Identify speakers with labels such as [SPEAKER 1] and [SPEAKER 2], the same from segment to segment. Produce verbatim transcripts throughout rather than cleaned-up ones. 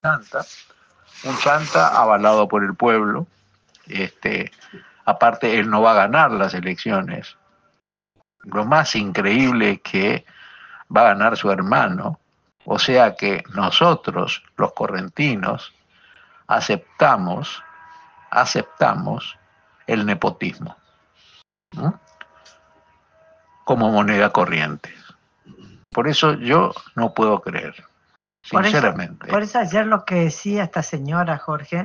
[SPEAKER 1] Chanta, un Chanta avalado por el pueblo. Este, aparte, él no va a ganar las elecciones. Lo más increíble es que va a ganar su hermano. O sea que nosotros, los correntinos, aceptamos, aceptamos el nepotismo, ¿no?, como moneda corriente. Por eso yo no puedo creer, sinceramente.
[SPEAKER 2] Por eso, por eso ayer lo que decía esta señora, Jorge,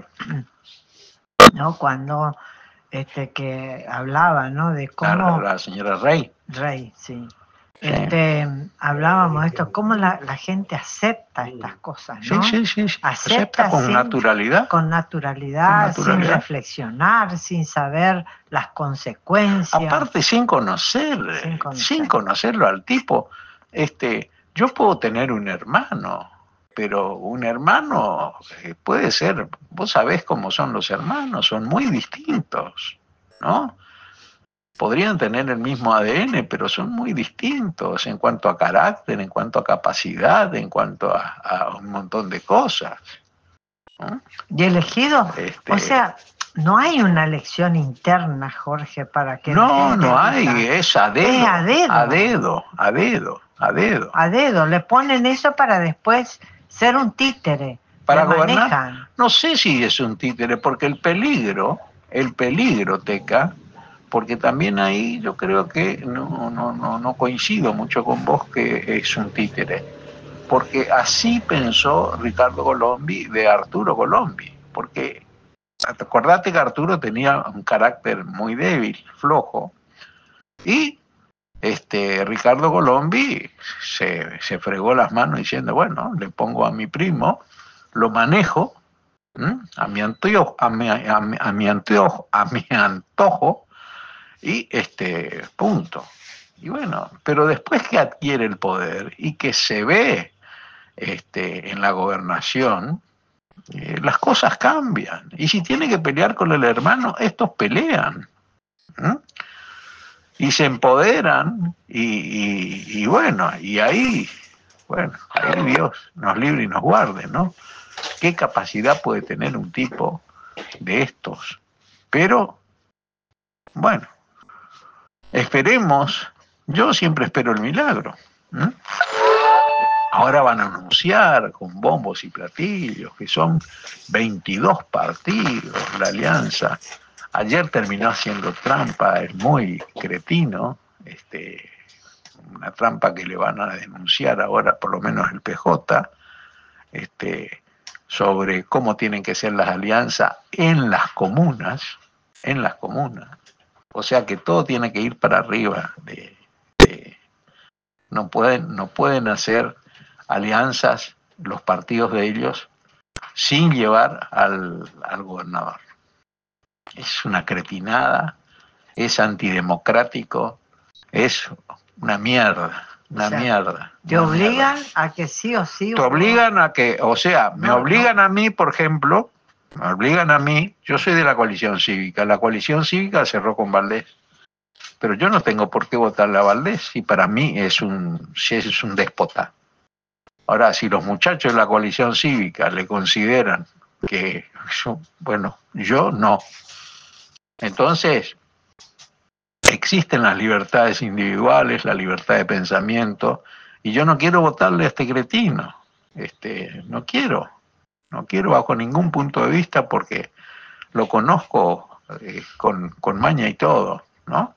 [SPEAKER 2] ¿no?, cuando este, que hablaba, ¿no?, de cómo...
[SPEAKER 1] La, la señora Rey.
[SPEAKER 2] Rey, sí. Sí. Este, hablábamos de esto, cómo la, la gente acepta estas cosas, ¿no?
[SPEAKER 1] Sí, sí, sí, sí.
[SPEAKER 2] Acepta,
[SPEAKER 1] acepta con
[SPEAKER 2] sin,
[SPEAKER 1] naturalidad.
[SPEAKER 2] Con naturalidad, con naturalidad, sin reflexionar, sin saber las consecuencias.
[SPEAKER 1] Aparte, sin conocer, sin, conocer. sin conocerlo al tipo. Este, yo puedo tener un hermano, pero un hermano puede ser, vos sabés cómo son los hermanos, son muy distintos, ¿no? Podrían tener el mismo A D N, pero son muy distintos en cuanto a carácter, en cuanto a capacidad, en cuanto a, a un montón de cosas, ¿no?
[SPEAKER 2] ¿Y elegido? Este... O sea, no hay una elección interna, Jorge, para que...
[SPEAKER 1] No, no hay, es a dedo,
[SPEAKER 2] es a dedo.
[SPEAKER 1] A dedo, a dedo, a dedo.
[SPEAKER 2] A dedo, le ponen eso para después ser un títere.
[SPEAKER 1] Para gobernar, manejan. No sé si es un títere, porque el peligro, el peligro, Teca, porque también ahí yo creo que no, no, no, no coincido mucho con vos que es un títere, porque así pensó Ricardo Colombi de Arturo Colombi, porque acordate que Arturo tenía un carácter muy débil, flojo, y este Ricardo Colombi se, se fregó las manos diciendo, bueno, le pongo a mi primo, lo manejo, ¿m? a mi antojo, a mi, a mi, a mi antojo, a mi antojo, y este, punto. Y bueno, pero después que adquiere el poder y que se ve este, en la gobernación, eh, las cosas cambian. Y si tiene que pelear con el hermano, estos pelean. ¿Mm? Y se empoderan, y, y, y bueno, y ahí, bueno, ahí Dios nos libre y nos guarde, ¿no? ¿Qué capacidad puede tener un tipo de estos? Pero, bueno, esperemos, yo siempre espero el milagro. ¿Mm? Ahora van a anunciar con bombos y platillos que son veintidós partidos la alianza. Ayer terminó haciendo trampa, es muy cretino, este, una trampa que le van a denunciar ahora por lo menos el P J, este, sobre cómo tienen que ser las alianzas en las comunas, en las comunas. O sea que todo tiene que ir para arriba. De, de, no pueden, no pueden hacer alianzas los partidos de ellos sin llevar al, al gobernador. Es una cretinada, es antidemocrático, es una mierda, una o sea, mierda.
[SPEAKER 2] ¿Te
[SPEAKER 1] una
[SPEAKER 2] obligan
[SPEAKER 1] mierda.
[SPEAKER 2] a que sí o sí?
[SPEAKER 1] Te obligan a que, o sea, me no, obligan no. a mí, por ejemplo, me obligan a mí, yo soy de la coalición cívica, la coalición cívica cerró con Valdés, pero yo no tengo por qué votarle a Valdés y para mí es un, es un déspota. Ahora, si los muchachos de la coalición cívica le consideran que, bueno, yo no. Entonces, existen las libertades individuales, la libertad de pensamiento, y yo no quiero votarle a este cretino. Este, no quiero, no quiero bajo ningún punto de vista porque lo conozco eh, con, con maña y todo, ¿no?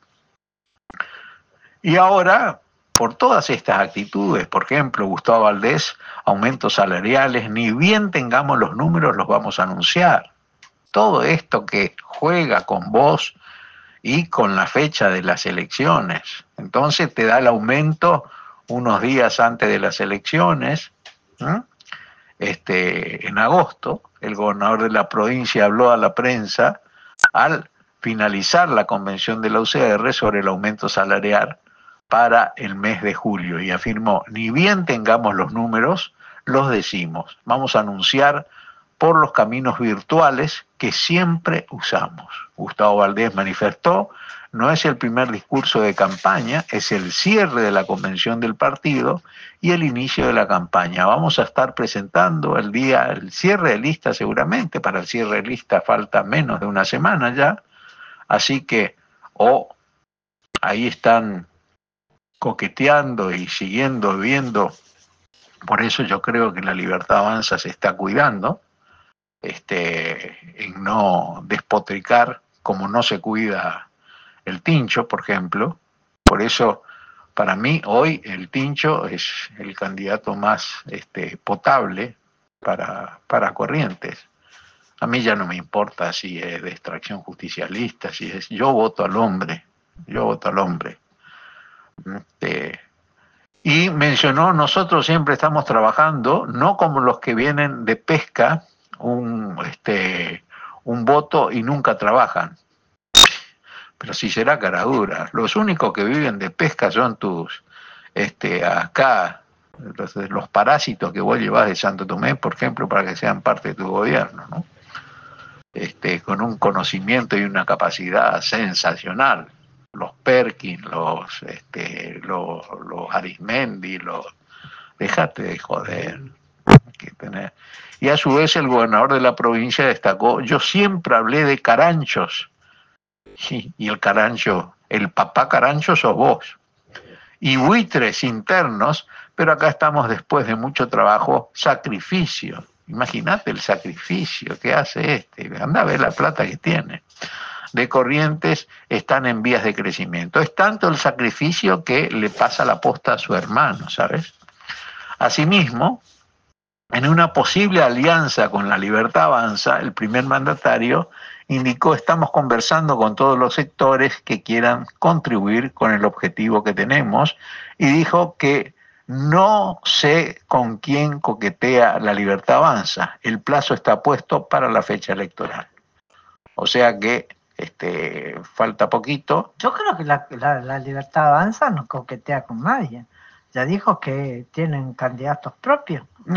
[SPEAKER 1] Y ahora, por todas estas actitudes, por ejemplo, Gustavo Valdés, aumentos salariales, ni bien tengamos los números los vamos a anunciar. Todo esto que juega con vos y con la fecha de las elecciones. Entonces te da el aumento unos días antes de las elecciones. ¿eh? Este, en agosto, el gobernador de la provincia habló a la prensa al finalizar la convención de la U C R sobre el aumento salarial para el mes de julio y afirmó, ni bien tengamos los números, los decimos. Vamos a anunciar por los caminos virtuales que siempre usamos. Gustavo Valdés manifestó: no es el primer discurso de campaña, es el cierre de la convención del partido y el inicio de la campaña. Vamos a estar presentando el día, el cierre de lista seguramente. Para el cierre de lista falta menos de una semana ya, así que o ahí están coqueteando y siguiendo, viendo. Por eso yo creo que La Libertad Avanza se está cuidando, este, en no despotricar como no se cuida el Tincho, por ejemplo. Por eso, para mí, hoy el Tincho es el candidato más este, potable para, para Corrientes. A mí ya no me importa si es de extracción justicialista, si es... Yo voto al hombre, yo voto al hombre. Este, y mencionó: nosotros siempre estamos trabajando, no como los que vienen de pesca, un, este, un voto y nunca trabajan. Pero si será cara dura. Los únicos que viven de pesca son tus, este, acá, los, los parásitos que vos llevás de Santo Tomé, por ejemplo, para que sean parte de tu gobierno, ¿no? Este, con un conocimiento y una capacidad sensacional. Los Perkin, los, este, los, los Arismendi, los... Déjate de joder. Que tener. Y a su vez el gobernador de la provincia destacó: yo siempre hablé de caranchos. Sí, y el carancho, el papá carancho sos vos. Y buitres internos, pero acá estamos después de mucho trabajo, sacrificio. Imagínate el sacrificio que hace este. Anda a ver la plata que tiene. De Corrientes están en vías de crecimiento. Es tanto el sacrificio que le pasa la posta a su hermano, ¿sabes? Asimismo, en una posible alianza con La Libertad Avanza, el primer mandatario indicó: estamos conversando con todos los sectores que quieran contribuir con el objetivo que tenemos, y dijo que no sé con quién coquetea La Libertad Avanza. El plazo está puesto para la fecha electoral. O sea que este, falta poquito.
[SPEAKER 2] Yo creo que la, la, la Libertad Avanza no coquetea con nadie. Ya dijo que tienen candidatos propios.
[SPEAKER 1] No,